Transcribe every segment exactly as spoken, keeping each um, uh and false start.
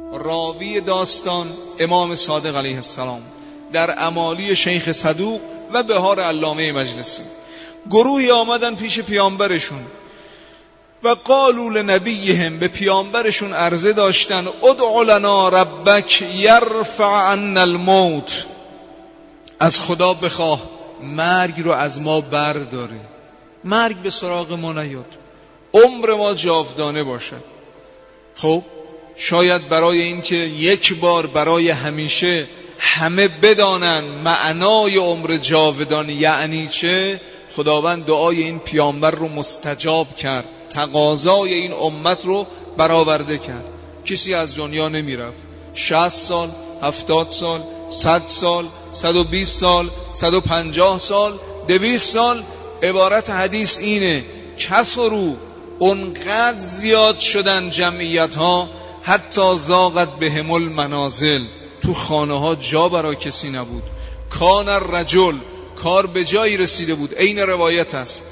راوی داستان امام صادق علیه السلام، در امالی شیخ صدوق و بهار علامه مجلسی. گروهی آمدن پیش پیامبرشون و قالوا لنبیهم، به پیامبرشون عرضه داشتن ادع لنا ربک یرفع عنا الموت، از خدا بخواه مرگ رو از ما برداره، مرگ به سراغ ما نیاد، عمر ما جاودانه باشد. خب شاید برای اینکه یک بار برای همیشه همه بدانن معنای عمر جاودانه یعنی چه، خداوند دعای این پیامبر رو مستجاب کرد، تقاضای این امت رو برآورده کرد. کسی از دنیا نمی رفت. شصت سال، هفتاد سال، صد سال، صد و بیست سال، صد و پنجاه سال، دویست سال. عبارت حدیث اینه کثروا، اونقدر زیاد شدن جمعیت ها، حتی ضاقت بهم المنازل، تو خانه ها جا برای کسی نبود. کان الرجل، کار به جایی رسیده بود. این روایت است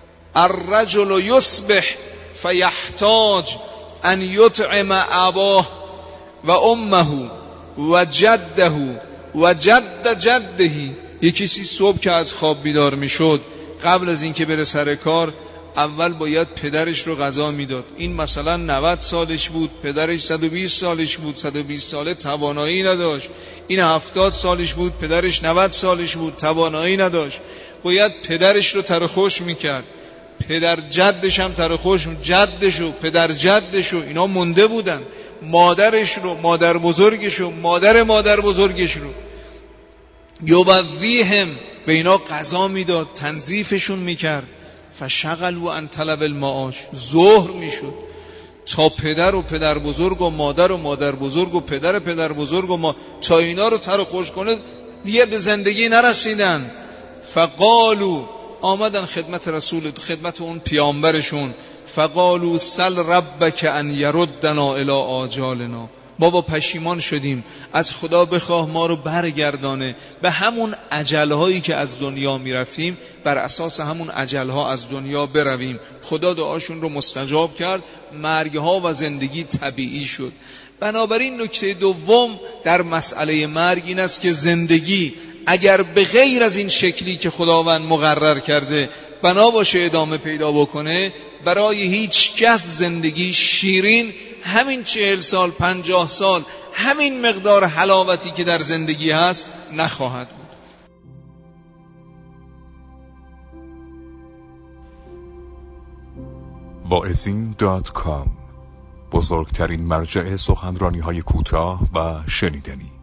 الرجل یصبح فیحتاج ان یطعم اباه و امه و جده و جد جده. یکی سی صبح که از خواب بیدار میشد، قبل از اینکه بره سر کار اول باید پدرش رو غذا میداد. این مثلا نود سالش بود، پدرش صد و بیست سالش بود، صد و بیست ساله توانایی نداشت. این هفتاد سالش بود، پدرش نود سالش بود، توانایی نداشت. باید پدرش رو ترخوش میکرد، پدر جدش هم ترخوش، جدشو پدر جدشو اینا مونده بودن، مادرش رو، مادر بزرگش رو، مادر مادر بزرگش رو. یوبویهم، به اینا غذا میداد، تنظیفشون میکرد. فشغلوا عن طلب المعاش، ظهر میشد تا پدر و پدر بزرگ و مادر و مادر بزرگ و پدر پدر بزرگ و ما تا اینا رو تر خوش کنه دیگه به زندگی نرسیدن. فقالو، آمدن خدمت رسول، خدمت اون پیامبرشون. فقالو سل ربک ان یردنا الی آجالنا، بابا پشیمان شدیم، از خدا بخواه ما رو برگردانه به همون اجلهایی که از دنیا میرفتیم، بر اساس همون اجلها از دنیا برویم. خدا دعاشون رو مستجاب کرد، مرگها و زندگی طبیعی شد. بنابراین نکته دوم در مسئله مرگ این است که زندگی اگر به غیر از این شکلی که خداوند مقرر کرده بنا باشه ادامه پیدا بکنه، برای هیچ کس زندگی شیرین، همین چهل سال، پنجاه سال، همین مقدار حلاوتی که در زندگی هست نخواهد بود. واعظین دات کام، بزرگترین مرجع سخنرانی های کوتاه و شنیدنی.